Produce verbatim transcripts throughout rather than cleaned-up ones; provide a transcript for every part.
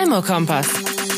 Immokompass.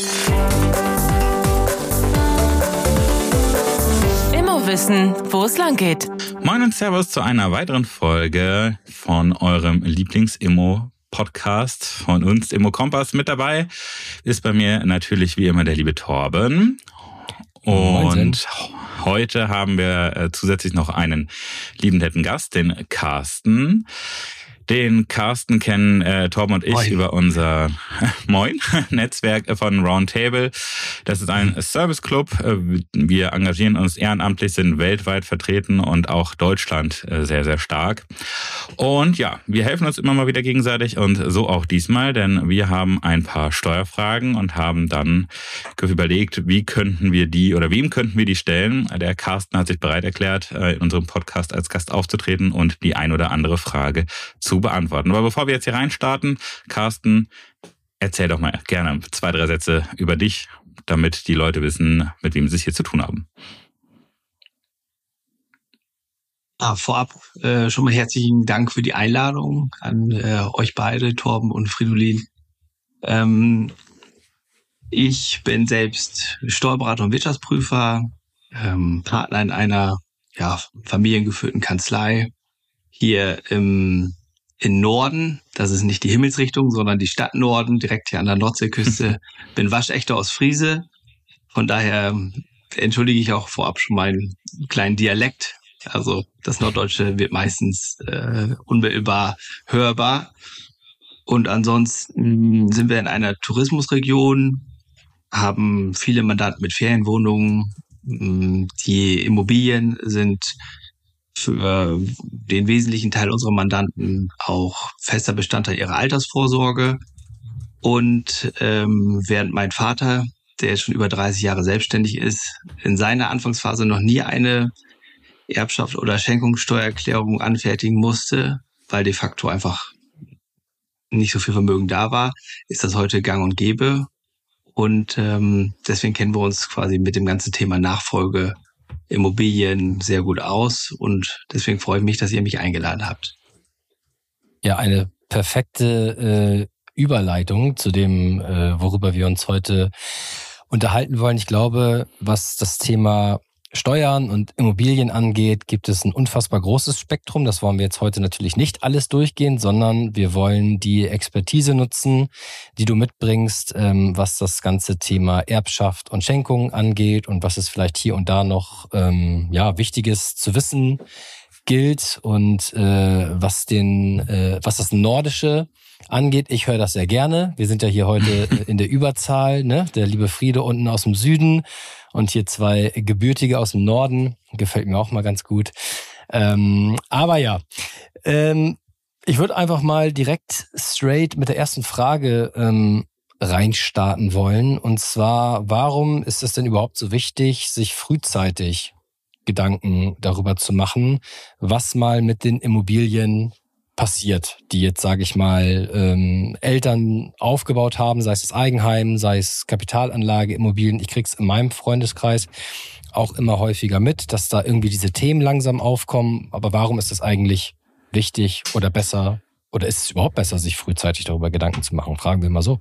Immowissen, wo es lang geht. Moin und Servus zu einer weiteren Folge von eurem Lieblings-Immo-Podcast von uns, Immokompass. Mit dabei ist bei mir natürlich wie immer der liebe Torben. Und heute haben wir äh, zusätzlich noch einen lieben netten Gast, den Carsten. Den Carsten kennen äh, Torben und ich Moin. über unser Moin Netzwerk von Roundtable. Das ist ein Serviceclub. Wir engagieren uns ehrenamtlich, sind weltweit vertreten und auch Deutschland äh, sehr, sehr stark. Und ja, wir helfen uns immer mal wieder gegenseitig und so auch diesmal, denn wir haben ein paar Steuerfragen und haben dann überlegt, wie könnten wir die oder wem könnten wir die stellen. Der Carsten hat sich bereit erklärt, in unserem Podcast als Gast aufzutreten und die ein oder andere Frage zu beantworten. Aber bevor wir jetzt hier reinstarten, Carsten, erzähl doch mal gerne zwei, drei Sätze über dich, damit die Leute wissen, mit wem sie es hier zu tun haben. Ah, vorab äh, schon mal herzlichen Dank für die Einladung an äh, euch beide, Torben und Fridolin. Ähm, ich bin selbst Steuerberater und Wirtschaftsprüfer, ähm, Partner in einer ja, familiengeführten Kanzlei hier im in Norden. Das ist nicht die Himmelsrichtung, sondern die Stadt Norden, direkt hier an der Nordseeküste. Bin waschechter aus Friese. Von daher entschuldige ich auch vorab schon meinen kleinen Dialekt. Also das Norddeutsche wird meistens äh, unmittelbar hörbar. Und ansonsten sind wir in einer Tourismusregion, haben viele Mandanten mit Ferienwohnungen. Die Immobilien sind für den wesentlichen Teil unserer Mandanten auch fester Bestandteil ihrer Altersvorsorge. Und ähm, während mein Vater, der jetzt schon über dreißig Jahre selbstständig ist, in seiner Anfangsphase noch nie eine Erbschaft- oder Schenkungssteuererklärung anfertigen musste, weil de facto einfach nicht so viel Vermögen da war, ist das heute gang und gäbe. Und ähm, deswegen kennen wir uns quasi mit dem ganzen Thema Nachfolge Immobilien sehr gut aus und deswegen freue ich mich, dass ihr mich eingeladen habt. Ja, eine perfekte äh, Überleitung zu dem, äh, worüber wir uns heute unterhalten wollen. Ich glaube, was das Thema Steuern und Immobilien angeht, gibt es ein unfassbar großes Spektrum. Das wollen wir jetzt heute natürlich nicht alles durchgehen, sondern wir wollen die Expertise nutzen, die du mitbringst, ähm, was das ganze Thema Erbschaft und Schenkung angeht und was es vielleicht hier und da noch ähm, ja Wichtiges zu wissen gilt und äh, was den äh, was das Nordische angeht. Ich höre das sehr gerne. Wir sind ja hier heute in der Überzahl, ne? Der liebe Friede unten aus dem Süden und hier zwei Gebürtige aus dem Norden. Gefällt mir auch mal ganz gut. Ähm, aber ja, ähm, ich würde einfach mal direkt straight mit der ersten Frage ähm, reinstarten wollen. Und zwar, warum ist es denn überhaupt so wichtig, sich frühzeitig Gedanken darüber zu machen, was mal mit den Immobilien passiert, die jetzt, sage ich mal, ähm, Eltern aufgebaut haben, sei es das Eigenheim, sei es Kapitalanlage, Immobilien. Ich krieg's in meinem Freundeskreis auch immer häufiger mit, dass da irgendwie diese Themen langsam aufkommen. Aber warum ist es eigentlich wichtig oder besser, oder ist es überhaupt besser, sich frühzeitig darüber Gedanken zu machen? Fragen wir mal so.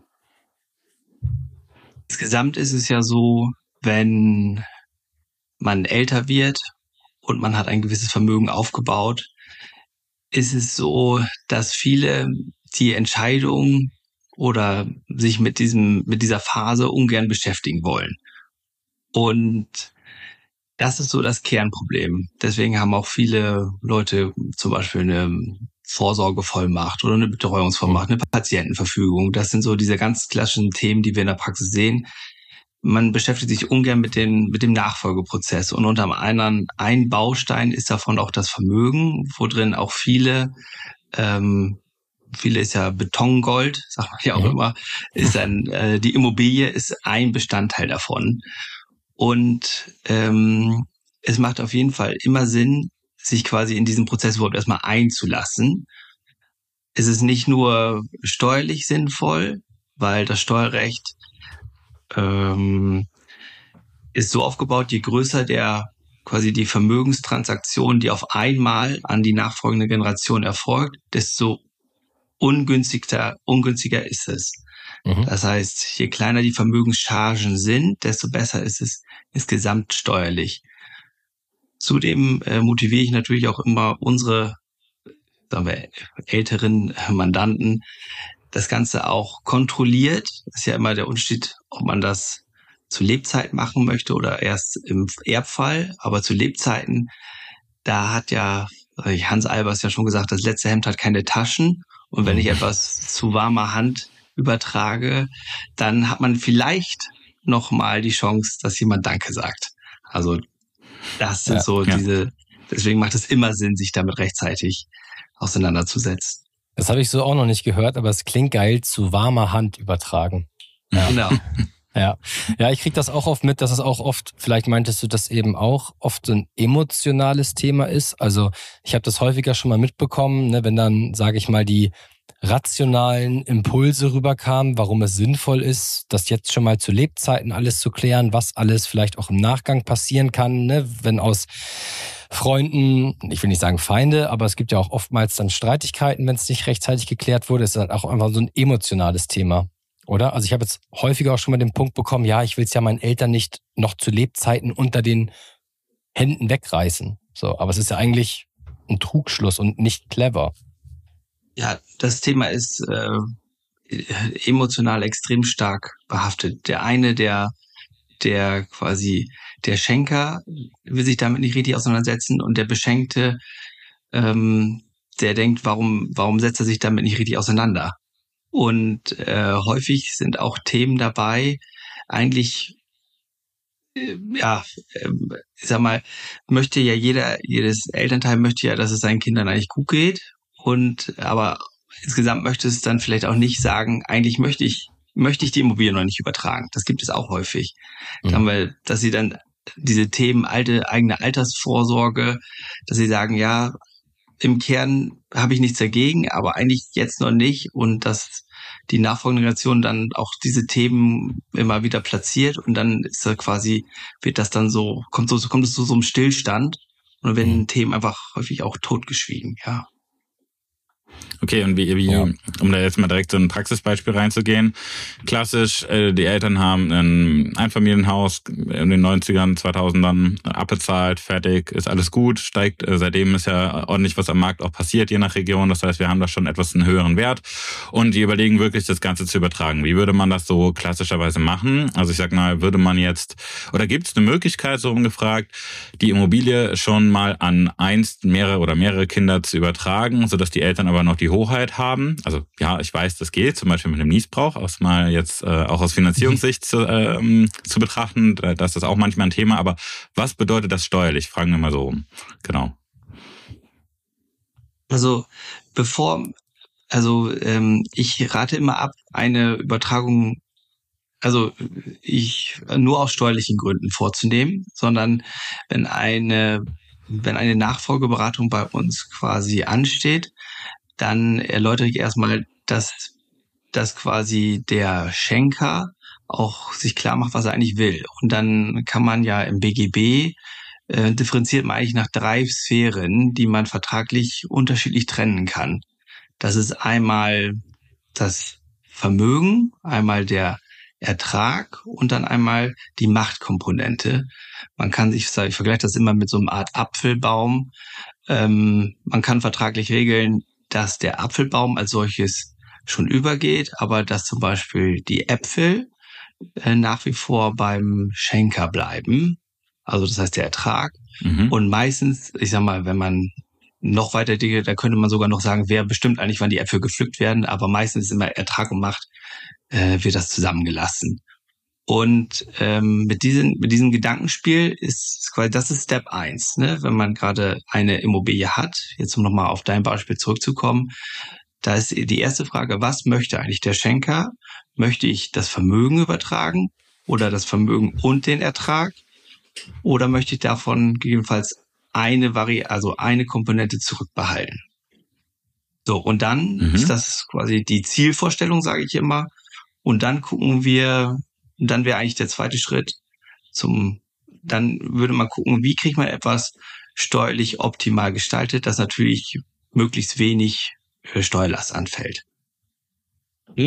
Insgesamt ist es ja so, wenn man älter wird und man hat ein gewisses Vermögen aufgebaut, ist es so, dass viele die Entscheidung oder sich mit diesem, mit dieser Phase ungern beschäftigen wollen. Und das ist so das Kernproblem. Deswegen haben auch viele Leute zum Beispiel eine Vorsorgevollmacht oder eine Betreuungsvollmacht, eine Patientenverfügung. Das sind so diese ganz klassischen Themen, die wir in der Praxis sehen. Man beschäftigt sich ungern mit dem, mit dem Nachfolgeprozess. Und unter anderem ein Baustein ist davon auch das Vermögen, wo drin auch viele, ähm, viele ist ja Betongold, sagt man ja auch ja. immer, ist ein, äh, die Immobilie ist ein Bestandteil davon. Und ähm, es macht auf jeden Fall immer Sinn, sich quasi in diesen Prozess überhaupt erstmal einzulassen. Es ist nicht nur steuerlich sinnvoll, weil das Steuerrecht ähm, ist so aufgebaut, je größer der quasi die Vermögenstransaktion, die auf einmal an die nachfolgende Generation erfolgt, desto ungünstiger, ungünstiger ist es. Mhm. Das heißt, je kleiner die Vermögenschargen sind, desto besser ist es insgesamt steuerlich. Zudem äh, motiviere ich natürlich auch immer unsere, sagen wir, älteren Mandanten, das Ganze auch kontrolliert. Das ist ja immer der Unterschied, ob man das zu Lebzeiten machen möchte oder erst im Erbfall. Aber zu Lebzeiten, da hat ja Hans Albers ja schon gesagt, das letzte Hemd hat keine Taschen. Und wenn ich etwas zu warmer Hand übertrage, dann hat man vielleicht noch mal die Chance, dass jemand Danke sagt. Also das sind ja, so ja. diese, deswegen macht es immer Sinn, sich damit rechtzeitig auseinanderzusetzen. Das habe ich so auch noch nicht gehört, aber es klingt geil, zu warmer Hand übertragen. Ja. Genau. Ja, ja, ich kriege das auch oft mit, dass es auch oft, vielleicht meintest du das eben auch, oft ein emotionales Thema ist. Also ich habe das häufiger schon mal mitbekommen, ne, wenn dann, sage ich mal, die rationalen Impulse rüberkamen, warum es sinnvoll ist, das jetzt schon mal zu Lebzeiten alles zu klären, was alles vielleicht auch im Nachgang passieren kann, ne, wenn aus Freunden, ich will nicht sagen Feinde, aber es gibt ja auch oftmals dann Streitigkeiten, wenn es nicht rechtzeitig geklärt wurde, ist dann auch einfach so ein emotionales Thema. Oder? Also ich habe jetzt häufiger auch schon mal den Punkt bekommen, ja, ich will es ja meinen Eltern nicht noch zu Lebzeiten unter den Händen wegreißen. So, aber es ist ja eigentlich ein Trugschluss und nicht clever. Ja, das Thema ist äh, emotional extrem stark behaftet. Der eine, der der quasi der Schenker will sich damit nicht richtig auseinandersetzen und der Beschenkte, ähm, der denkt, warum warum setzt er sich damit nicht richtig auseinander? Und äh, häufig sind auch Themen dabei, eigentlich, äh, ja, äh, ich sag mal, möchte ja jeder, jedes Elternteil möchte ja, dass es seinen Kindern eigentlich gut geht. Und aber insgesamt möchte es dann vielleicht auch nicht sagen, eigentlich möchte ich, möchte ich die Immobilie noch nicht übertragen. Das gibt es auch häufig. Mhm. Dann, weil, dass sie dann diese Themen, alte, eigene Altersvorsorge, dass sie sagen, ja, im Kern habe ich nichts dagegen, aber eigentlich jetzt noch nicht und dass die nachfolgende Generation dann auch diese Themen immer wieder platziert und dann ist da quasi, wird das dann so, kommt so, kommt es zu so einem Stillstand und dann werden mhm. Themen einfach häufig auch totgeschwiegen, ja. Okay, und wie, wie ja. um da jetzt mal direkt so ein Praxisbeispiel reinzugehen. Klassisch, äh, die Eltern haben ein Einfamilienhaus in den neunzigern, zweitausendern abbezahlt, fertig, ist alles gut, steigt. Äh, seitdem ist ja ordentlich was am Markt auch passiert, je nach Region. Das heißt, wir haben da schon etwas einen höheren Wert und die überlegen wirklich, das Ganze zu übertragen. Wie würde man das so klassischerweise machen? Also ich sag mal, würde man jetzt, oder gibt es eine Möglichkeit, so rumgefragt, die Immobilie schon mal an eins, mehrere oder mehrere Kinder zu übertragen, sodass die Eltern aber noch die Hoheit haben. Also ja, ich weiß, das geht, zum Beispiel mit einem Niesbrauch, aus mal jetzt äh, auch aus Finanzierungssicht zu, ähm, zu betrachten. Das ist auch manchmal ein Thema. Aber was bedeutet das steuerlich? Fragen wir mal so rum. Genau. Also bevor, also ähm, ich rate immer ab, eine Übertragung, also ich nur aus steuerlichen Gründen vorzunehmen, sondern wenn eine, wenn eine Nachfolgeberatung bei uns quasi ansteht, dann erläutere ich erstmal, dass, dass quasi der Schenker auch sich klar macht, was er eigentlich will. Und dann kann man ja im B G B äh, differenziert man eigentlich nach drei Sphären, die man vertraglich unterschiedlich trennen kann. Das ist einmal das Vermögen, einmal der Ertrag und dann einmal die Machtkomponente. Man kann sich, ich vergleiche das immer mit so einer Art Apfelbaum. Ähm, man kann vertraglich regeln, dass der Apfelbaum als solches schon übergeht, aber dass zum Beispiel die Äpfel äh, nach wie vor beim Schenker bleiben. Also das heißt der Ertrag. Mhm. Und meistens, ich sag mal, wenn man noch weiter Dinge, da könnte man sogar noch sagen, wer bestimmt eigentlich, wann die Äpfel gepflückt werden, aber meistens ist immer Ertrag und Macht, äh, wird das zusammengelassen. Und ähm, mit diesem mit diesem Gedankenspiel ist quasi, das ist Step eins, ne? Wenn man gerade eine Immobilie hat, jetzt um nochmal auf dein Beispiel zurückzukommen, da ist die erste Frage, was möchte eigentlich der Schenker? Möchte ich das Vermögen übertragen oder das Vermögen und den Ertrag? Oder möchte ich davon gegebenenfalls eine Vari- also eine Komponente zurückbehalten? So, und dann mhm. ist das quasi die Zielvorstellung, sage ich immer. Und dann gucken wir, dann wäre eigentlich der zweite Schritt zum, dann würde man gucken, wie kriegt man etwas steuerlich optimal gestaltet, dass natürlich möglichst wenig Steuerlast anfällt. Hm?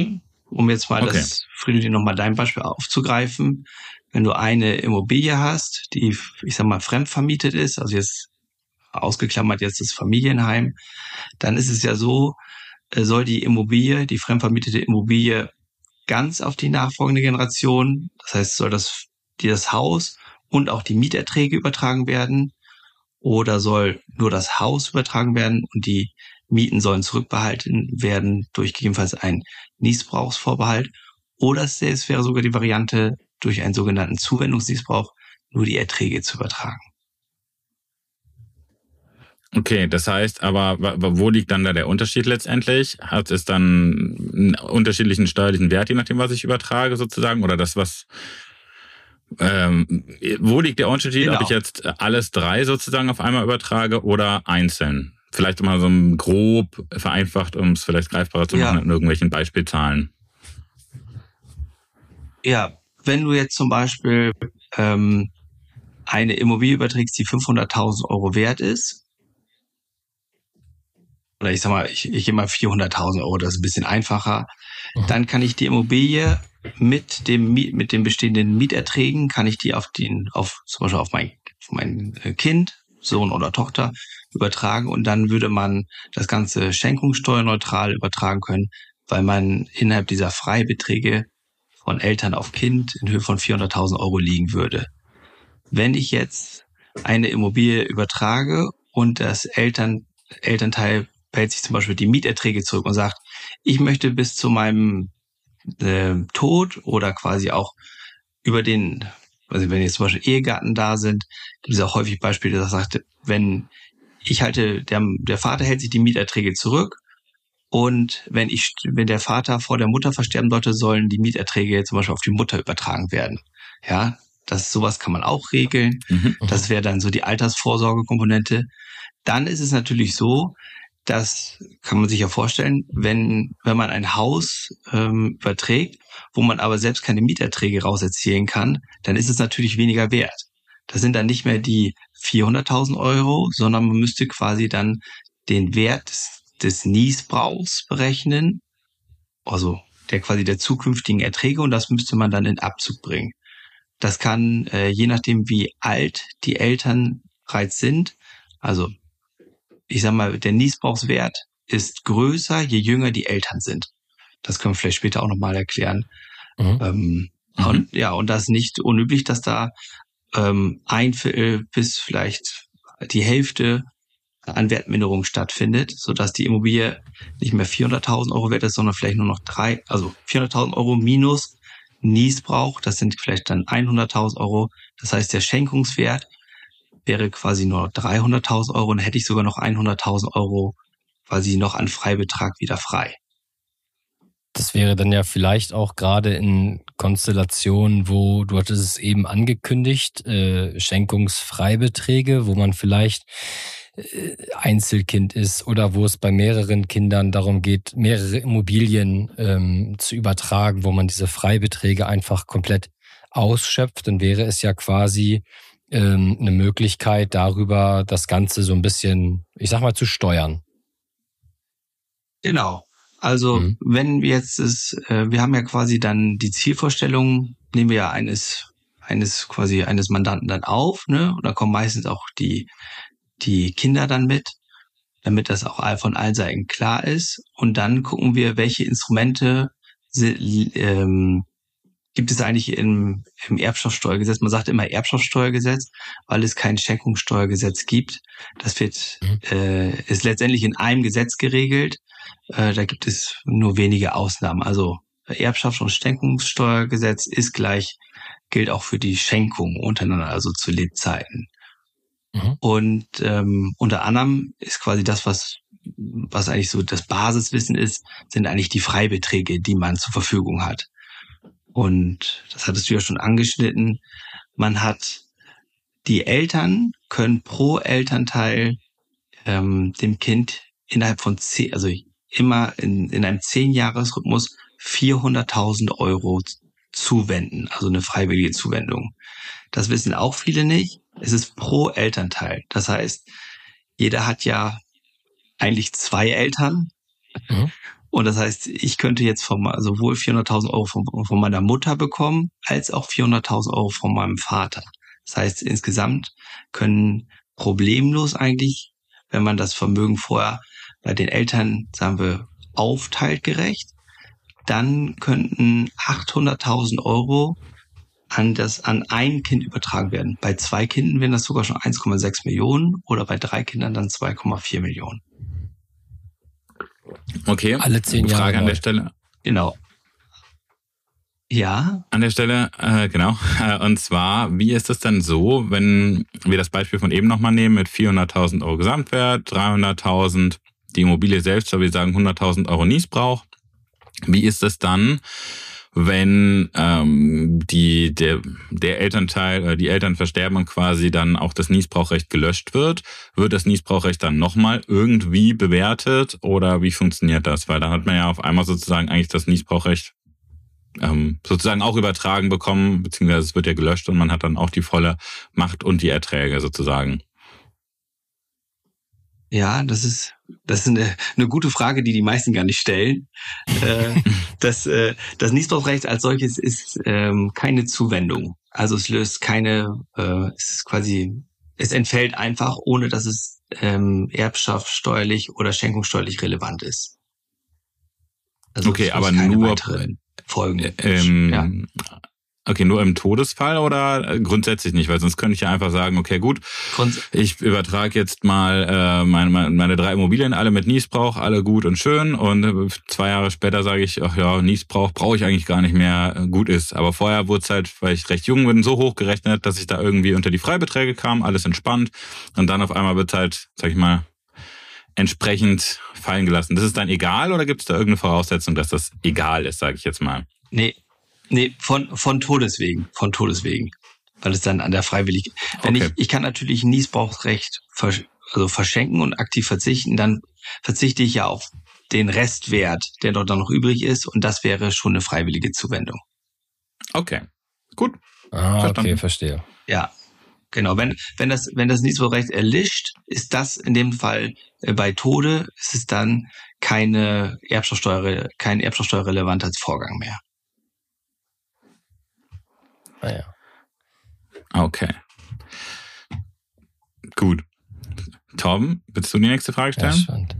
um jetzt mal Okay. das, Fridolin, nochmal dein Beispiel aufzugreifen. Wenn du eine Immobilie hast, die, ich sag mal, fremdvermietet ist, also jetzt ausgeklammert jetzt das Familienheim, dann ist es ja so, soll die Immobilie, die fremdvermietete Immobilie ganz auf die nachfolgende Generation, das heißt, soll das, die das Haus und auch die Mieterträge übertragen werden, oder soll nur das Haus übertragen werden und die Mieten sollen zurückbehalten werden durch gegebenenfalls einen Niesbrauchsvorbehalt, oder es wäre sogar die Variante, durch einen sogenannten Zuwendungsniesbrauch nur die Erträge zu übertragen. Okay, das heißt aber, wo liegt dann da der Unterschied letztendlich? Hat es dann einen unterschiedlichen steuerlichen Wert, je nachdem, was ich übertrage sozusagen? Oder das, was... Ähm, wo liegt der Unterschied, Genau. ob ich jetzt alles drei sozusagen auf einmal übertrage oder einzeln? Vielleicht mal so ein grob vereinfacht, um es vielleicht greifbarer zu machen, Ja. in irgendwelchen Beispielzahlen. Ja, wenn du jetzt zum Beispiel ähm, eine Immobilie überträgst, die fünfhunderttausend Euro wert ist, oder ich sag mal, ich, ich gehe mal vierhunderttausend Euro, das ist ein bisschen einfacher, Mhm. dann kann ich die Immobilie mit dem Miet, mit den bestehenden Mieterträgen, kann ich die auf den, auf zum Beispiel auf mein, auf mein Kind, Sohn oder Tochter übertragen, und dann würde man das Ganze schenkungssteuerneutral übertragen können, weil man innerhalb dieser Freibeträge von Eltern auf Kind in Höhe von vierhunderttausend Euro liegen würde. Wenn ich jetzt eine Immobilie übertrage und das Eltern, Elternteil behält sich zum Beispiel die Mieterträge zurück und sagt, ich möchte bis zu meinem äh, Tod oder quasi auch über den, also wenn jetzt zum Beispiel Ehegatten da sind, gibt es auch häufig Beispiele, das sagt, wenn ich halte, der, der Vater hält sich die Mieterträge zurück, und wenn ich, wenn der Vater vor der Mutter versterben sollte, sollen die Mieterträge zum Beispiel auf die Mutter übertragen werden. Ja, das, sowas kann man auch regeln. Mhm. Das wäre dann so die Altersvorsorgekomponente. Dann ist es natürlich so, das kann man sich ja vorstellen, wenn, wenn man ein Haus ähm, überträgt, wo man aber selbst keine Mieterträge rauserzielen kann, dann ist es natürlich weniger wert. Das sind dann nicht mehr die vierhunderttausend Euro, sondern man müsste quasi dann den Wert des, des Niesbrauchs berechnen, also der quasi der zukünftigen Erträge, und das müsste man dann in Abzug bringen. Das kann, äh, je nachdem wie alt die Eltern bereits sind, also ich sag mal, der Niesbrauchswert ist größer, je jünger die Eltern sind. Das können wir vielleicht später auch nochmal erklären. Mhm. Ähm, Mhm. Und ja, und das ist nicht unüblich, dass da ähm, ein Viertel bis vielleicht die Hälfte an Wertminderung stattfindet, sodass die Immobilie nicht mehr vierhunderttausend Euro wert ist, sondern vielleicht nur noch drei, also vierhunderttausend Euro minus Niesbrauch, das sind vielleicht dann hunderttausend Euro. Das heißt, der Schenkungswert wäre quasi nur dreihunderttausend Euro, und hätte ich sogar noch hunderttausend Euro quasi noch an Freibetrag wieder frei. Das wäre dann ja vielleicht auch gerade in Konstellationen, wo, du hattest es eben angekündigt, äh, Schenkungsfreibeträge, wo man vielleicht äh, Einzelkind ist oder wo es bei mehreren Kindern darum geht, mehrere Immobilien ähm, zu übertragen, wo man diese Freibeträge einfach komplett ausschöpft, dann wäre es ja quasi ähm, eine Möglichkeit, darüber das Ganze so ein bisschen, ich sag mal, zu steuern. Genau. Also Mhm. wenn wir jetzt es, äh, wir haben ja quasi dann die Zielvorstellung, nehmen wir ja eines, eines quasi eines Mandanten dann auf, ne? Und da kommen meistens auch die, die Kinder dann mit, damit das auch all- von allen Seiten klar ist. Und dann gucken wir, welche Instrumente si- ähm, gibt es eigentlich im, im Erbschaftssteuergesetz. Man sagt immer Erbschaftssteuergesetz, weil es kein Schenkungssteuergesetz gibt. Das wird, Mhm. äh, ist letztendlich in einem Gesetz geregelt. Äh, da gibt es nur wenige Ausnahmen. Also Erbschafts- und Schenkungssteuergesetz ist gleich, gilt auch für die Schenkung untereinander, also zu Lebzeiten. Mhm. Und ähm, unter anderem ist quasi das, was was eigentlich so das Basiswissen ist, sind eigentlich die Freibeträge, die man zur Verfügung hat. Und das hattest du ja schon angeschnitten. Man hat, die Eltern können pro Elternteil ähm, dem Kind innerhalb von zehn, also immer in, in einem zehn-Jahres-Rhythmus vierhunderttausend Euro zuwenden, also eine freiwillige Zuwendung. Das wissen auch viele nicht. Es ist pro Elternteil. Das heißt, jeder hat ja eigentlich zwei Eltern. Mhm. Und das heißt, ich könnte jetzt vom, sowohl vierhunderttausend Euro von, von meiner Mutter bekommen, als auch vierhunderttausend Euro von meinem Vater. Das heißt, insgesamt können problemlos eigentlich, wenn man das Vermögen vorher bei den Eltern, sagen wir, aufteilt gerecht, dann könnten achthunderttausend Euro an das, an ein Kind übertragen werden. Bei zwei Kindern wären das sogar schon eins Komma sechs Millionen oder bei drei Kindern dann zwei Komma vier Millionen. Okay. Alle zehn Jahre. Frage an der Stelle. Genau. Ja. An der Stelle, äh, genau. Und zwar, wie ist es denn so, wenn wir das Beispiel von eben nochmal nehmen mit vierhunderttausend Euro Gesamtwert, dreihunderttausend, die Immobilie selbst, weil wir sagen hunderttausend Euro Niesbrauch. Wie ist es dann, wenn ähm, die der der Elternteil oder die Eltern versterben und quasi dann auch das Niesbrauchrecht gelöscht wird? Wird das Niesbrauchrecht dann nochmal irgendwie bewertet oder wie funktioniert das? Weil dann hat man ja auf einmal sozusagen eigentlich das Niesbrauchrecht ähm, sozusagen auch übertragen bekommen, beziehungsweise es wird ja gelöscht und man hat dann auch die volle Macht und die Erträge sozusagen. Ja, das ist das ist eine, eine gute Frage, die die meisten gar nicht stellen. äh, das äh, das Niesbrauchrecht als solches ist ähm, keine Zuwendung. Also es löst keine, äh, es ist quasi, es entfällt einfach, ohne dass es ähm, erbschaftssteuerlich oder schenkungssteuerlich relevant ist. Also okay, es muss aber keine nur weiteren Folgen. Ähm, ja. Okay, nur im Todesfall oder grundsätzlich nicht? Weil sonst könnte ich ja einfach sagen, okay, gut, Grunds- ich übertrage jetzt mal äh, meine, meine, meine drei Immobilien, alle mit Niesbrauch, alle gut und schön und äh, zwei Jahre später sage ich, ach ja, Niesbrauch brauche ich eigentlich gar nicht mehr, äh, gut ist. Aber vorher wurde es halt, weil ich recht jung bin, so hoch gerechnet, dass ich da irgendwie unter die Freibeträge kam, alles entspannt und dann auf einmal wird es halt, sag ich mal, entsprechend fallen gelassen. Das ist dann egal oder gibt es da irgendeine Voraussetzung, dass das egal ist, sage ich jetzt mal? Nee, nee, von, von Todeswegen, von Todeswegen. Weil es dann an der Freiwillig, wenn Okay. ich, ich kann natürlich Niesbrauchsrecht versch- also verschenken und aktiv verzichten, dann verzichte ich ja auf den Restwert, der dort dann noch übrig ist und das wäre schon eine freiwillige Zuwendung. Okay, gut. Ah, okay, Verstanden. verstehe. Ja, genau. Wenn, wenn das, wenn das Niesbrauchrecht erlischt, ist das in dem Fall äh, bei Tode, ist es dann keine Erbschaftssteuer, kein erbschaftssteuerrelevanter Vorgang mehr. Ah, ja. Okay. Gut. Torben, willst du die nächste Frage Ja, stellen? spannend.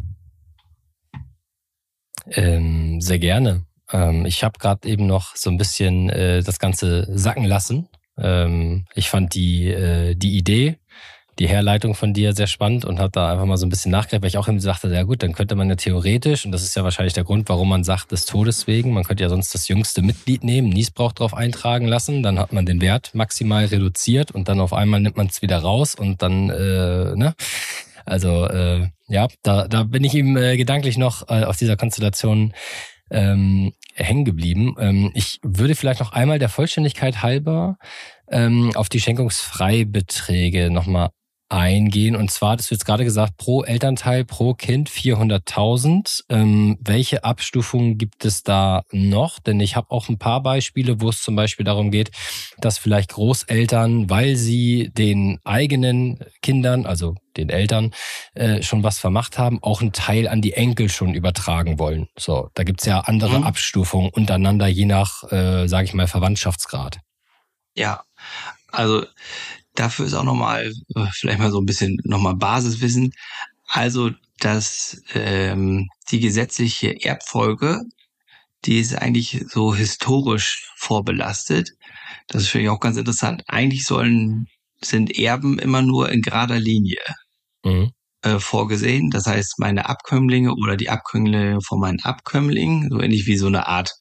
Ähm, sehr gerne. Ähm, ich habe gerade eben noch so ein bisschen äh, das Ganze sacken lassen. Ähm, ich fand die äh, die Idee, die Herleitung von dir sehr spannend und habe da einfach mal so ein bisschen nachgedacht, weil ich auch eben sagte, ja gut, dann könnte man ja theoretisch, und das ist ja wahrscheinlich der Grund, warum man sagt, des Todes wegen, man könnte ja sonst das jüngste Mitglied nehmen, Niesbrauch drauf eintragen lassen, dann hat man den Wert maximal reduziert und dann auf einmal nimmt man es wieder raus und dann, äh, ne? Also äh, ja, da, da bin ich ihm äh, gedanklich noch äh, auf dieser Konstellation ähm, hängen geblieben. Ähm, ich würde vielleicht noch einmal der Vollständigkeit halber ähm, auf die Schenkungsfreibeträge nochmal eingehen. Und zwar, das wird jetzt gerade gesagt, pro Elternteil, pro Kind vierhunderttausend. Ähm, welche Abstufungen gibt es da noch? Denn ich habe auch ein paar Beispiele, wo es zum Beispiel darum geht, dass vielleicht Großeltern, weil sie den eigenen Kindern, also den Eltern, äh, schon was vermacht haben, auch einen Teil an die Enkel schon übertragen wollen. So, da gibt's ja andere Mhm. Abstufungen untereinander, je nach, äh, sage ich mal, Verwandtschaftsgrad. Ja, also dafür ist auch nochmal, äh, vielleicht mal so ein bisschen nochmal Basiswissen. Also, dass ähm, die gesetzliche Erbfolge, die ist eigentlich so historisch vorbelastet. Das ist vielleicht auch ganz interessant. Eigentlich sollen, sind Erben immer nur in gerader Linie Mhm. äh, vorgesehen. Das heißt, meine Abkömmlinge oder die Abkömmlinge von meinen Abkömmlingen, so ähnlich wie so eine Art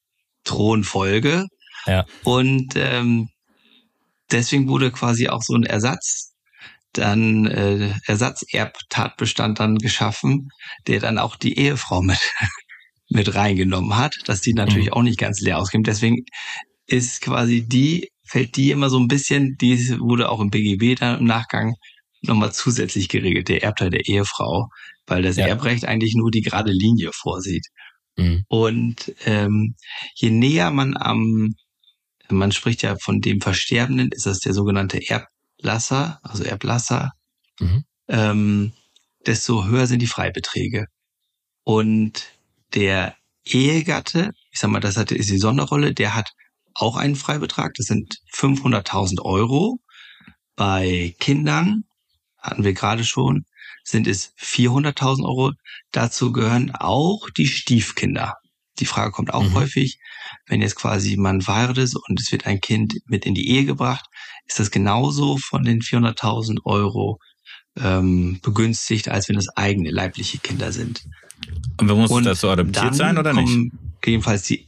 Thronfolge. Ja. Und ähm, deswegen wurde quasi auch so ein Ersatz, dann äh, Ersatzerbtatbestand dann geschaffen, der dann auch die Ehefrau mit mit reingenommen hat, dass die natürlich Mhm. auch nicht ganz leer auskommt. Deswegen ist quasi die, fällt die immer so ein bisschen, die wurde auch im B G B dann im Nachgang nochmal zusätzlich geregelt, der Erbteil der Ehefrau, weil das Ja. Erbrecht eigentlich nur die gerade Linie vorsieht. Mhm. Und ähm, je näher man am, man spricht ja von dem Versterbenden, ist das der sogenannte Erblasser, also Erblasser, Mhm. ähm, desto höher sind die Freibeträge. Und der Ehegatte, ich sag mal, das hat, ist die Sonderrolle, der hat auch einen Freibetrag, das sind fünfhunderttausend Euro. Bei Kindern, hatten wir gerade schon, sind es vierhunderttausend Euro. Dazu gehören auch die Stiefkinder. Die Frage kommt auch mhm. häufig, wenn jetzt quasi man verheiratet ist und es wird ein Kind mit in die Ehe gebracht, ist das genauso von den vierhunderttausend Euro ähm, begünstigt, als wenn das eigene leibliche Kinder sind. Und muss und das so adoptiert sein oder nicht? Jedenfalls die.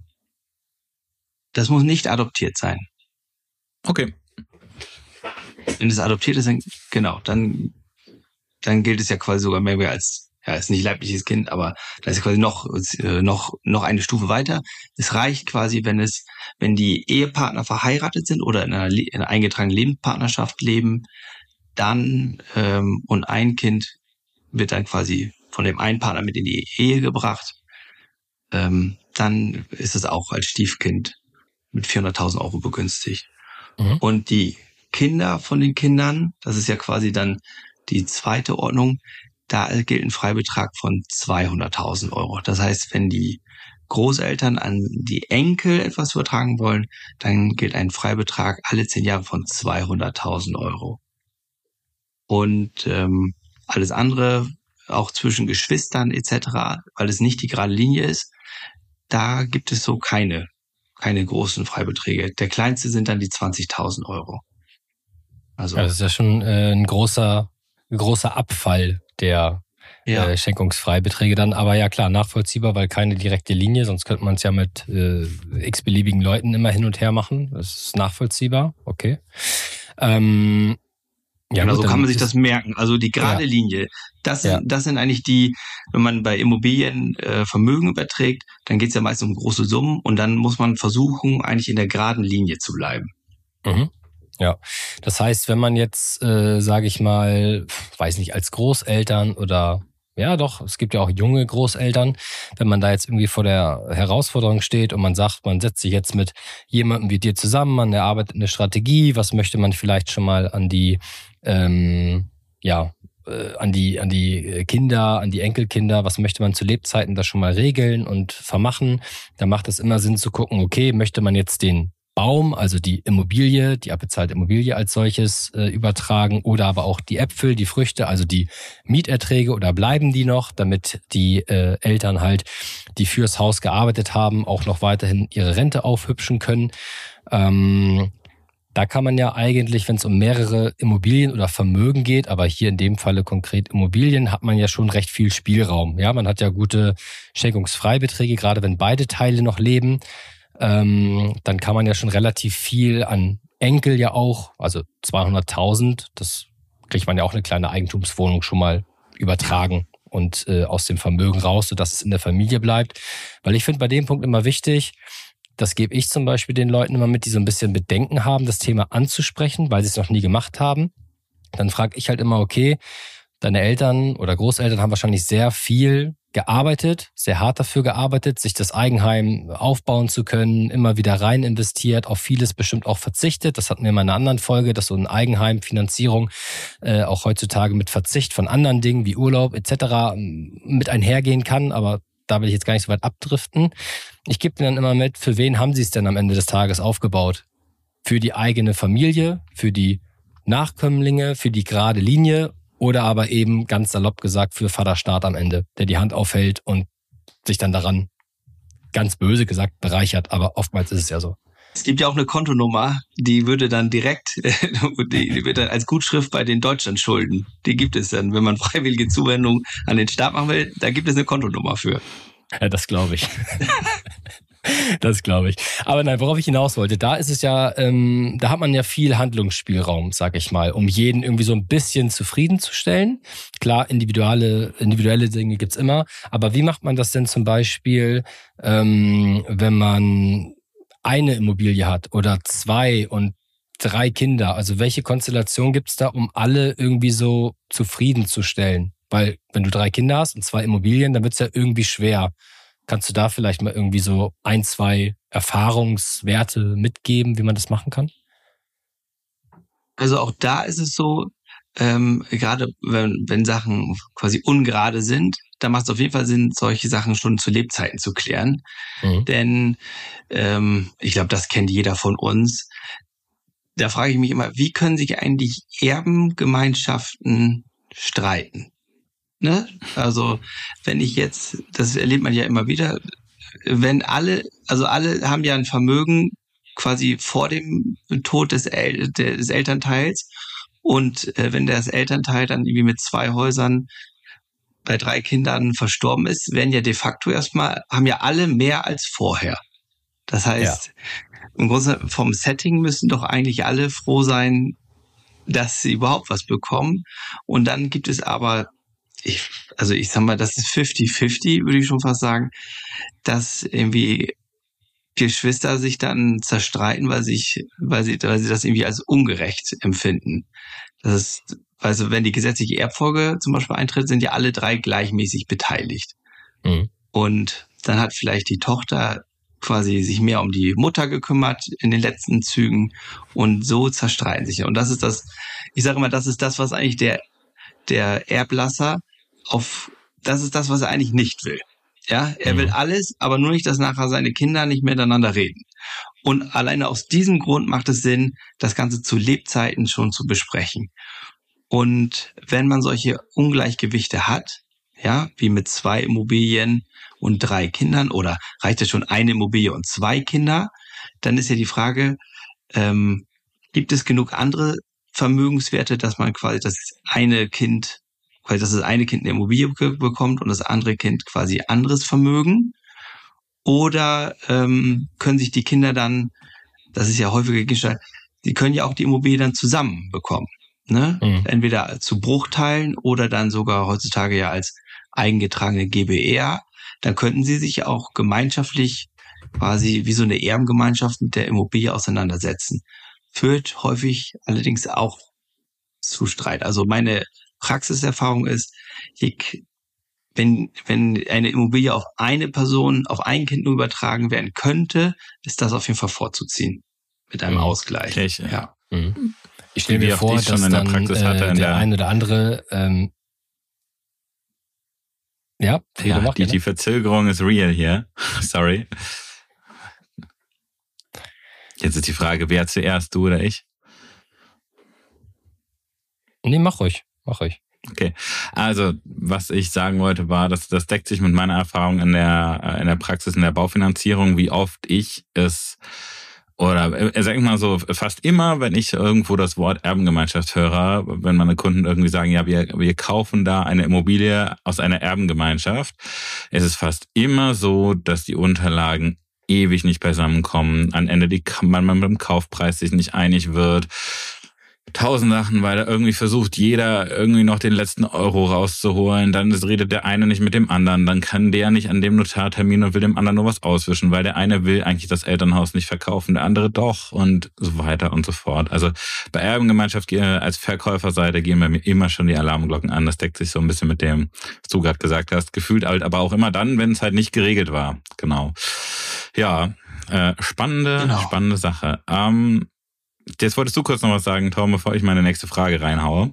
Das muss nicht adoptiert sein. Okay. Wenn es adoptiert ist, dann, genau, dann, dann gilt es ja quasi sogar mehr als, ja, ist nicht leibliches Kind, aber da ist quasi noch, äh, noch, noch eine Stufe weiter. Es reicht quasi, wenn es, wenn die Ehepartner verheiratet sind oder in einer, in einer eingetragenen Lebenspartnerschaft leben, dann, ähm, und ein Kind wird dann quasi von dem einen Partner mit in die Ehe gebracht, ähm, dann ist es auch als Stiefkind mit vierhunderttausend Euro begünstigt. Mhm. Und die Kinder von den Kindern, das ist ja quasi dann die zweite Ordnung, da gilt ein Freibetrag von zweihunderttausend Euro. Das heißt, wenn die Großeltern an die Enkel etwas übertragen wollen, dann gilt ein Freibetrag alle zehn Jahre von zweihunderttausend Euro. Und ähm, alles andere, auch zwischen Geschwistern et cetera, weil es nicht die gerade Linie ist, da gibt es so keine, keine großen Freibeträge. Der kleinste sind dann die zwanzigtausend Euro. Also ja, das ist ja schon äh, ein großer, ein großer Abfall der ja. äh, Schenkungsfreibeträge dann. Aber ja klar, nachvollziehbar, weil keine direkte Linie, sonst könnte man es ja mit äh, x-beliebigen Leuten immer hin und her machen. Das ist nachvollziehbar, okay. Ähm, ja, genau, gut, so kann man sich das merken. Also die gerade ja. Linie, das sind, ja. das sind eigentlich die, wenn man bei Immobilien äh, Vermögen überträgt, dann geht es ja meist um große Summen und dann muss man versuchen, eigentlich in der geraden Linie zu bleiben. Mhm. Ja, das heißt, wenn man jetzt, äh, sage ich mal, weiß nicht, als Großeltern oder ja doch, es gibt ja auch junge Großeltern, wenn man da jetzt irgendwie vor der Herausforderung steht und man sagt, man setzt sich jetzt mit jemandem wie dir zusammen, man erarbeitet eine Strategie, was möchte man vielleicht schon mal an die, ähm, ja, äh, an die, an die Kinder, an die Enkelkinder, was möchte man zu Lebzeiten da schon mal regeln und vermachen, da macht es immer Sinn zu gucken, okay, möchte man jetzt den Baum, also die Immobilie, die abbezahlte Immobilie als solches äh, übertragen oder aber auch die Äpfel, die Früchte, also die Mieterträge oder bleiben die noch, damit die äh, Eltern halt, die fürs Haus gearbeitet haben, auch noch weiterhin ihre Rente aufhübschen können. Ähm, da kann man ja eigentlich, wenn es um mehrere Immobilien oder Vermögen geht, aber hier in dem Falle konkret Immobilien, hat man ja schon recht viel Spielraum. Ja, man hat ja gute Schenkungsfreibeträge, gerade wenn beide Teile noch leben. Ähm, dann kann man ja schon relativ viel an Enkel ja auch, also zweihunderttausend, das kriegt man ja auch eine kleine Eigentumswohnung schon mal übertragen und äh, aus dem Vermögen raus, sodass es in der Familie bleibt. Weil ich finde bei dem Punkt immer wichtig, das gebe ich zum Beispiel den Leuten immer mit, die so ein bisschen Bedenken haben, das Thema anzusprechen, weil sie es noch nie gemacht haben. Dann frage ich halt immer, okay, deine Eltern oder Großeltern haben wahrscheinlich sehr viel gearbeitet, sehr hart dafür gearbeitet, sich das Eigenheim aufbauen zu können, immer wieder rein investiert, auf vieles bestimmt auch verzichtet. Das hatten wir in einer anderen Folge, dass so eine Eigenheimfinanzierung äh, auch heutzutage mit Verzicht von anderen Dingen wie Urlaub et cetera mit einhergehen kann, aber da will ich jetzt gar nicht so weit abdriften. Ich gebe denen dann immer mit, für wen haben sie es denn am Ende des Tages aufgebaut? Für die eigene Familie, für die Nachkömmlinge, für die gerade Linie oder aber eben ganz salopp gesagt für Vaterstaat am Ende, der die Hand aufhält und sich dann daran, ganz böse gesagt, bereichert. Aber oftmals ist es ja so. Es gibt ja auch eine Kontonummer, die würde dann direkt, die wird dann als Gutschrift bei den Deutschlandschulden. Die gibt es dann, wenn man freiwillige Zuwendung an den Staat machen will, da gibt es eine Kontonummer für. Ja, das glaube ich. Das glaube ich. Aber nein, worauf ich hinaus wollte, da ist es ja, ähm, da hat man ja viel Handlungsspielraum, sag ich mal, um jeden irgendwie so ein bisschen zufriedenzustellen. Klar, individuelle, individuelle Dinge gibt's immer. Aber wie macht man das denn zum Beispiel, ähm, wenn man eine Immobilie hat oder zwei und drei Kinder? Also welche Konstellation gibt's da, um alle irgendwie so zufriedenzustellen? Weil wenn du drei Kinder hast und zwei Immobilien, dann wird's ja irgendwie schwer. Kannst du da vielleicht mal irgendwie so ein, zwei Erfahrungswerte mitgeben, wie man das machen kann? Also auch da ist es so, ähm, gerade wenn, wenn Sachen quasi ungerade sind, da macht es auf jeden Fall Sinn, solche Sachen schon zu Lebzeiten zu klären. Mhm. Denn ähm, ich glaube, das kennt jeder von uns. Da frage ich mich immer, wie können sich eigentlich Erbengemeinschaften streiten? Ne? Also wenn ich jetzt, das erlebt man ja immer wieder, wenn alle, also alle haben ja ein Vermögen quasi vor dem Tod des, El- des Elternteils und äh, wenn das Elternteil dann irgendwie mit zwei Häusern bei drei Kindern verstorben ist, werden ja de facto erstmal, haben ja alle mehr als vorher. Das heißt, ja. Im Grunde vom Setting müssen doch eigentlich alle froh sein, dass sie überhaupt was bekommen. Und dann gibt es aber, ich, also ich sag mal, das ist fifty fifty, würde ich schon fast sagen, dass irgendwie Geschwister sich dann zerstreiten, weil sich, weil sie, weil sie das irgendwie als ungerecht empfinden. Das ist, also wenn die gesetzliche Erbfolge zum Beispiel eintritt, sind ja alle drei gleichmäßig beteiligt. Mhm. Und dann hat vielleicht die Tochter quasi sich mehr um die Mutter gekümmert in den letzten Zügen und so zerstreiten sich. Und das ist das, ich sage immer, das ist das, was eigentlich der, der Erblasser auf, das ist das, was er eigentlich nicht will. Ja, er will alles, aber nur nicht, dass nachher seine Kinder nicht miteinander reden. Und alleine aus diesem Grund macht es Sinn, das Ganze zu Lebzeiten schon zu besprechen. Und wenn man solche Ungleichgewichte hat, ja, wie mit zwei Immobilien und drei Kindern oder reicht es schon eine Immobilie und zwei Kinder, dann ist ja die Frage, ähm, gibt es genug andere Vermögenswerte, dass man quasi das eine Kind, quasi dass das eine Kind eine Immobilie bekommt und das andere Kind quasi anderes Vermögen? Oder ähm, können sich die Kinder dann, das ist ja häufiger Gegenstand, die können ja auch die Immobilie dann zusammen bekommen. Ne? Mhm. Entweder zu Bruchteilen oder dann sogar heutzutage ja als eingetragene G b R. Dann könnten sie sich auch gemeinschaftlich quasi wie so eine Erbengemeinschaft mit der Immobilie auseinandersetzen. Führt häufig allerdings auch zu Streit. Also meine Praxiserfahrung ist, je, wenn, wenn eine Immobilie auf eine Person, auf ein Kind nur übertragen werden könnte, ist das auf jeden Fall vorzuziehen. Mit einem mhm. Ausgleich. Ich, ja. Mhm. Ich stelle mir vor, dass dann in der, Praxis hatte, äh, der, der ein oder andere ähm, ja, ja macht, die, die Verzögerung ist real hier. Sorry. Jetzt ist die Frage, wer zuerst, du oder ich? Nee, mach ruhig, mach ruhig. Okay, also was ich sagen wollte war, dass das deckt sich mit meiner Erfahrung in der in der Praxis, in der Baufinanzierung, wie oft ich es oder sag ich mal so, fast immer, wenn ich irgendwo das Wort Erbengemeinschaft höre, wenn meine Kunden irgendwie sagen, ja, wir, wir kaufen da eine Immobilie aus einer Erbengemeinschaft, ist es fast immer so, dass die Unterlagen ewig nicht beisammenkommen, am Ende die, man, man mit dem Kaufpreis sich nicht einig wird. Tausend Sachen, weil da irgendwie versucht, jeder irgendwie noch den letzten Euro rauszuholen. Dann redet der eine nicht mit dem anderen. Dann kann der nicht an dem Notartermin und will dem anderen nur was auswischen, weil der eine will eigentlich das Elternhaus nicht verkaufen, der andere doch und so weiter und so fort. Also bei Erbengemeinschaft als Verkäuferseite gehen bei mir immer schon die Alarmglocken an. Das deckt sich so ein bisschen mit dem, was du gerade gesagt hast. Gefühlt halt aber auch immer dann, wenn es halt nicht geregelt war. Genau. Ja, äh, spannende, genau. spannende Sache. Ähm, Jetzt wolltest du kurz noch was sagen, Tom, bevor ich meine nächste Frage reinhaue.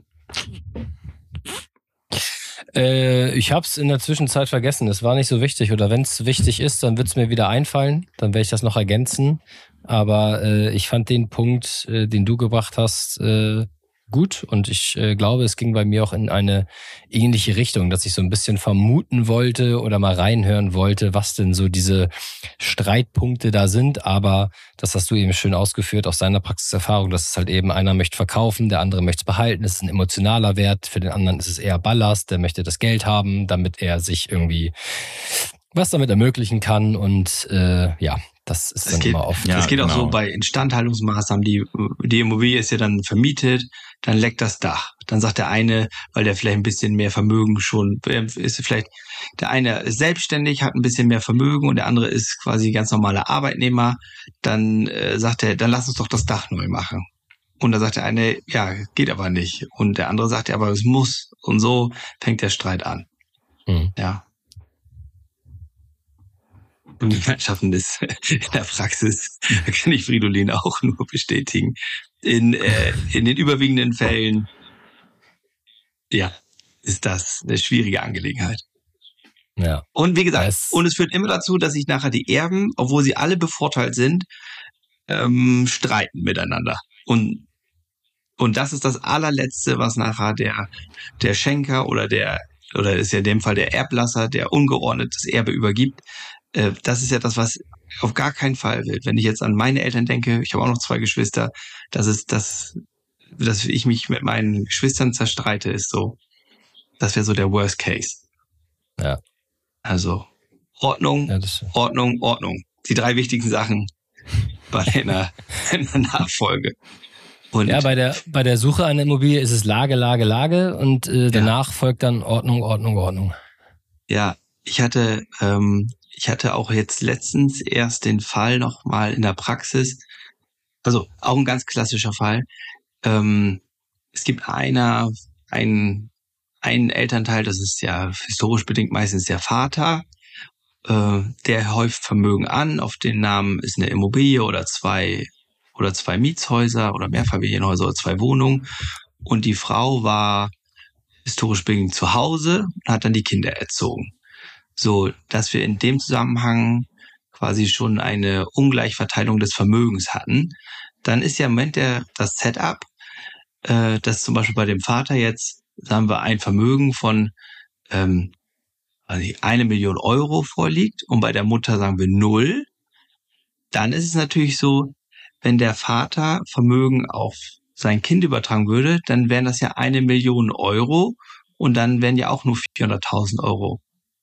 Äh, ich habe es in der Zwischenzeit vergessen. Es war nicht so wichtig. Oder wenn es wichtig ist, dann wird es mir wieder einfallen. Dann werde ich das noch ergänzen. Aber äh, ich fand den Punkt, äh, den du gebracht hast, äh, gut. Und ich äh, glaube, es ging bei mir auch in eine ähnliche Richtung, dass ich so ein bisschen vermuten wollte oder mal reinhören wollte, was denn so diese Streitpunkte da sind. Aber das hast du eben schön ausgeführt aus deiner Praxiserfahrung, dass es halt eben einer möchte verkaufen, der andere möchte es behalten. Das ist ein emotionaler Wert. Für den anderen ist es eher Ballast. Der möchte das Geld haben, damit er sich irgendwie was damit ermöglichen kann. Und äh, ja, das ist das dann geht, immer oft. Das ja, geht genau. auch so bei Instandhaltungsmaßnahmen. Die, die Immobilie ist ja dann vermietet, dann leckt das Dach. Dann sagt der eine, weil der vielleicht ein bisschen mehr Vermögen schon ist, vielleicht der eine ist selbstständig, hat ein bisschen mehr Vermögen und der andere ist quasi ganz normaler Arbeitnehmer. Dann äh, sagt er, dann lass uns doch das Dach neu machen. Und dann sagt der eine, ja, geht aber nicht. Und der andere sagt, ja, aber es muss. Und so fängt der Streit an. Mhm. Ja. Und die Mannschaften ist in der Praxis, da kann ich Fridolin auch nur bestätigen. In, äh, in den überwiegenden Fällen, ja, ist das eine schwierige Angelegenheit. Ja. Und wie gesagt, Das- und es führt immer dazu, dass sich nachher die Erben, obwohl sie alle bevorteilt sind, ähm, streiten miteinander. Und, und das ist das allerletzte, was nachher der, der Schenker oder der, oder ist ja in dem Fall der Erblasser, der ungeordnet das Erbe übergibt. Äh, das ist ja das, was auf gar keinen Fall will. Wenn ich jetzt an meine Eltern denke, ich habe auch noch zwei Geschwister, das ist das, dass ich mich mit meinen Geschwistern zerstreite, ist so, das wäre so der Worst Case. Ja. Also Ordnung, Ja, das, Ordnung, Ordnung. Die drei wichtigsten Sachen bei einer, einer Nachfolge. Und ja, bei der, bei der Suche einer Immobilie ist es Lage, Lage, Lage und äh, danach folgt dann Ordnung, Ordnung, Ordnung. ja, ich hatte, ähm, ich hatte auch jetzt letztens erst den Fall nochmal in der Praxis, also auch ein ganz klassischer Fall. Ähm, es gibt einer, einen, einen Elternteil, das ist ja historisch bedingt meistens der Vater, äh, der häuft Vermögen an, auf den Namen ist eine Immobilie oder zwei oder zwei Mietshäuser oder Mehrfamilienhäuser oder zwei Wohnungen und die Frau war historisch bedingt zu Hause und hat dann die Kinder erzogen. So, dass wir in dem Zusammenhang quasi schon eine Ungleichverteilung des Vermögens hatten, dann ist ja im Moment der, das Setup, äh, dass zum Beispiel bei dem Vater jetzt, sagen wir, ein Vermögen von ähm, also eine Million Euro vorliegt und bei der Mutter sagen wir null, dann ist es natürlich so, wenn der Vater Vermögen auf sein Kind übertragen würde, dann wären das ja eine Million Euro und dann wären ja auch nur vierhunderttausend Euro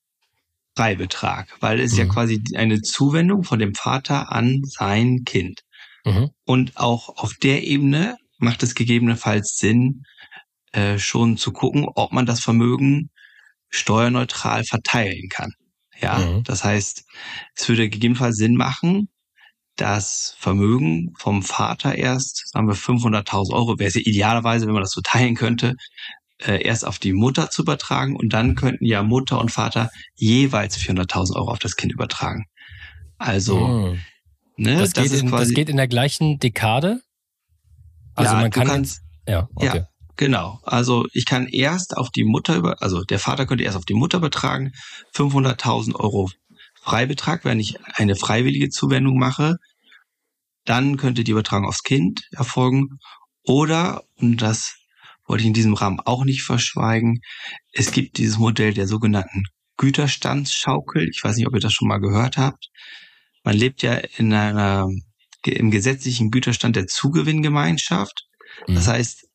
Freibetrag, weil es mhm. ja quasi eine Zuwendung von dem Vater an sein Kind. Mhm. Und auch auf der Ebene macht es gegebenenfalls Sinn, äh, schon zu gucken, ob man das Vermögen steuerneutral verteilen kann. Ja, mhm. das heißt, es würde gegebenenfalls Sinn machen, das Vermögen vom Vater erst, sagen wir fünfhunderttausend Euro, wäre es ja idealerweise, wenn man das so teilen könnte, äh, erst auf die Mutter zu übertragen und dann könnten ja Mutter und Vater jeweils vierhunderttausend Euro auf das Kind übertragen. Also, mhm. ne, das, das geht ist in, quasi, das geht in der gleichen Dekade? Also ja, man kann du kannst, ja, okay. ja, genau. Also ich kann erst auf die Mutter über, also der Vater könnte erst auf die Mutter übertragen, fünfhunderttausend Euro Freibetrag, wenn ich eine freiwillige Zuwendung mache, dann könnte die Übertragung aufs Kind erfolgen. Oder, und das wollte ich in diesem Rahmen auch nicht verschweigen, es gibt dieses Modell der sogenannten Güterstandsschaukel. Ich weiß nicht, ob ihr das schon mal gehört habt. Man lebt ja in einer, im gesetzlichen Güterstand der Zugewinngemeinschaft. Mhm. Das heißt,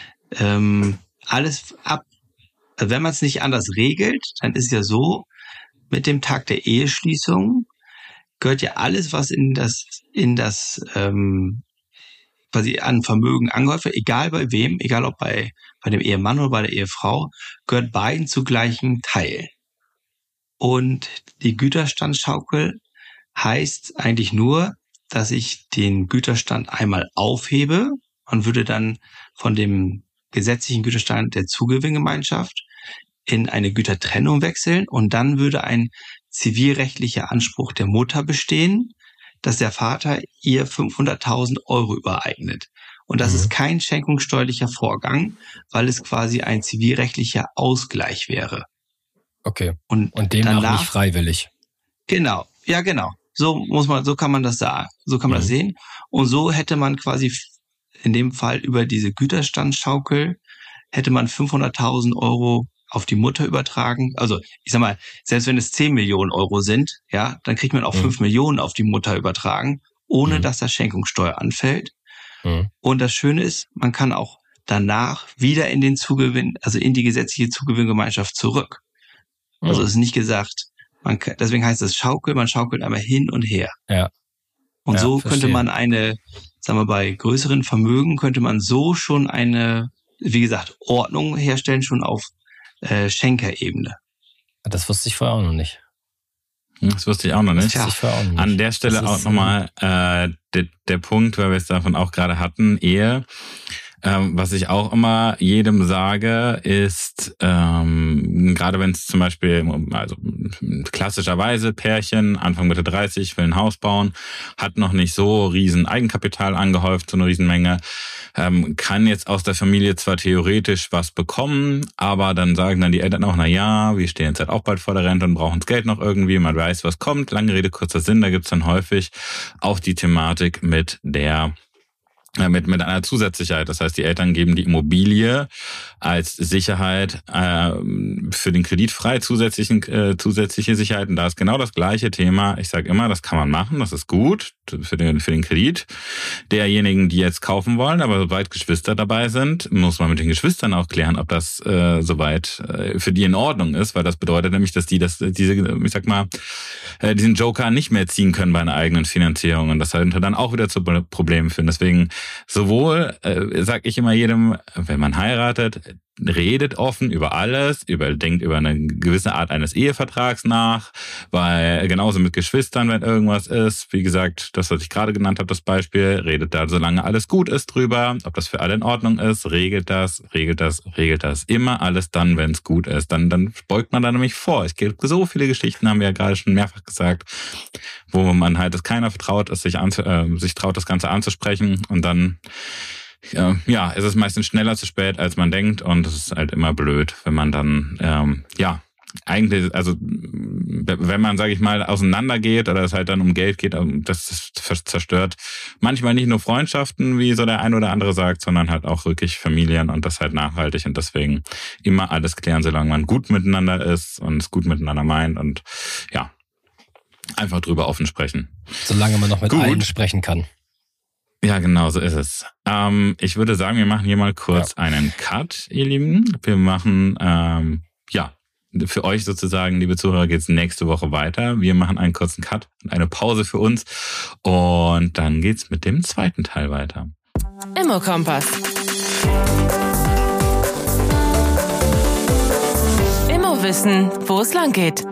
ähm, alles ab, wenn man es nicht anders regelt, dann ist ja so, mit dem Tag der Eheschließung gehört ja alles, was in das, in das, ähm, quasi an Vermögen angehäuft wird, egal bei wem, egal ob bei, bei dem Ehemann oder bei der Ehefrau, gehört beiden zu gleichem Teil. Und die Güterstandsschaukel heißt eigentlich nur, dass ich den Güterstand einmal aufhebe. Man würde dann von dem gesetzlichen Güterstand der Zugewinngemeinschaft in eine Gütertrennung wechseln und dann würde ein zivilrechtlicher Anspruch der Mutter bestehen, dass der Vater ihr fünfhunderttausend Euro übereignet. Und das mhm. ist kein schenkungssteuerlicher Vorgang, weil es quasi ein zivilrechtlicher Ausgleich wäre. Okay. Und, und demnach danach, nicht freiwillig. Genau. Ja, genau. So muss man, so kann man das sagen. So kann man mhm. das sehen. Und so hätte man quasi in dem Fall über diese Güterstandsschaukel hätte man fünfhunderttausend Euro auf die Mutter übertragen. Also ich sag mal, selbst wenn es zehn Millionen Euro sind, ja, dann kriegt man auch mhm. fünf Millionen auf die Mutter übertragen, ohne mhm. dass da Schenkungssteuer anfällt. Mhm. Und das Schöne ist, man kann auch danach wieder in den Zugewinn, also in die gesetzliche Zugewinngemeinschaft zurück. Mhm. Also es ist nicht gesagt, man kann, deswegen heißt es Schaukel, man schaukelt einmal hin und her. Ja. Und ja, so verstehe. könnte man eine, sagen wir bei größeren Vermögen, könnte man so schon eine, wie gesagt, Ordnung herstellen, schon auf Äh, Schenkerebene. Das wusste ich vorher auch noch nicht. Das wusste ich auch noch nicht. Das ich auch nicht. An der Stelle auch nochmal äh, der, der Punkt, weil wir es davon auch gerade hatten, Ehe. Ähm, was ich auch immer jedem sage, ist, ähm, gerade wenn es zum Beispiel, also klassischerweise Pärchen, Anfang Mitte dreißig, will ein Haus bauen, hat noch nicht so riesen Eigenkapital angehäuft, so eine Riesenmenge. ähm, kann jetzt aus der Familie zwar theoretisch was bekommen, aber dann sagen dann die Eltern auch, na ja, wir stehen jetzt halt auch bald vor der Rente und brauchen das Geld noch irgendwie, man weiß, was kommt. Lange Rede, kurzer Sinn, da gibt's dann häufig auch die Thematik mit der mit mit einer Zusatzsicherheit. Das heißt, die Eltern geben die Immobilie als Sicherheit äh, für den Kredit frei, zusätzlichen äh, zusätzliche Sicherheiten. Da ist genau das gleiche Thema. Ich sage immer, das kann man machen, das ist gut für den für den Kredit derjenigen, die jetzt kaufen wollen. Aber sobald Geschwister dabei sind, muss man mit den Geschwistern auch klären, ob das äh, soweit äh, für die in Ordnung ist, weil das bedeutet nämlich, dass die das diese ich sag mal äh, diesen Joker nicht mehr ziehen können bei einer eigenen Finanzierung und das könnte dann auch wieder zu Problemen führen. Deswegen sowohl, äh, sag ich immer jedem, wenn man heiratet, redet offen über alles, über, denkt über eine gewisse Art eines Ehevertrags nach, weil genauso mit Geschwistern, wenn irgendwas ist, wie gesagt, das, was ich gerade genannt habe, das Beispiel, redet da, solange alles gut ist, drüber, ob das für alle in Ordnung ist, regelt das, regelt das, regelt das. Immer alles dann, wenn es gut ist. Dann, dann beugt man da nämlich vor. Es gibt so viele Geschichten, haben wir ja gerade schon mehrfach gesagt, wo man halt, dass keiner vertraut ist, sich, an, äh, sich traut, das Ganze anzusprechen und dann ja, es ist meistens schneller zu spät, als man denkt und es ist halt immer blöd, wenn man dann, ähm, ja, eigentlich, also wenn man, sage ich mal, auseinandergeht oder es halt dann um Geld geht, das zerstört manchmal nicht nur Freundschaften, wie so der ein oder andere sagt, sondern halt auch wirklich Familien und das halt nachhaltig und deswegen immer alles klären, solange man gut miteinander ist und es gut miteinander meint und ja, einfach drüber offen sprechen. Solange man noch mit gut. allen sprechen kann. Ja, genau, so ist es. Ähm, ich würde sagen, wir machen hier mal kurz ja. einen Cut, ihr Lieben. Wir machen, ähm, ja, für euch sozusagen, liebe Zuhörer, geht's nächste Woche weiter. Wir machen einen kurzen Cut und eine Pause für uns und dann geht's mit dem zweiten Teil weiter. Immo-Kompass. Immo wissen, wo es lang geht.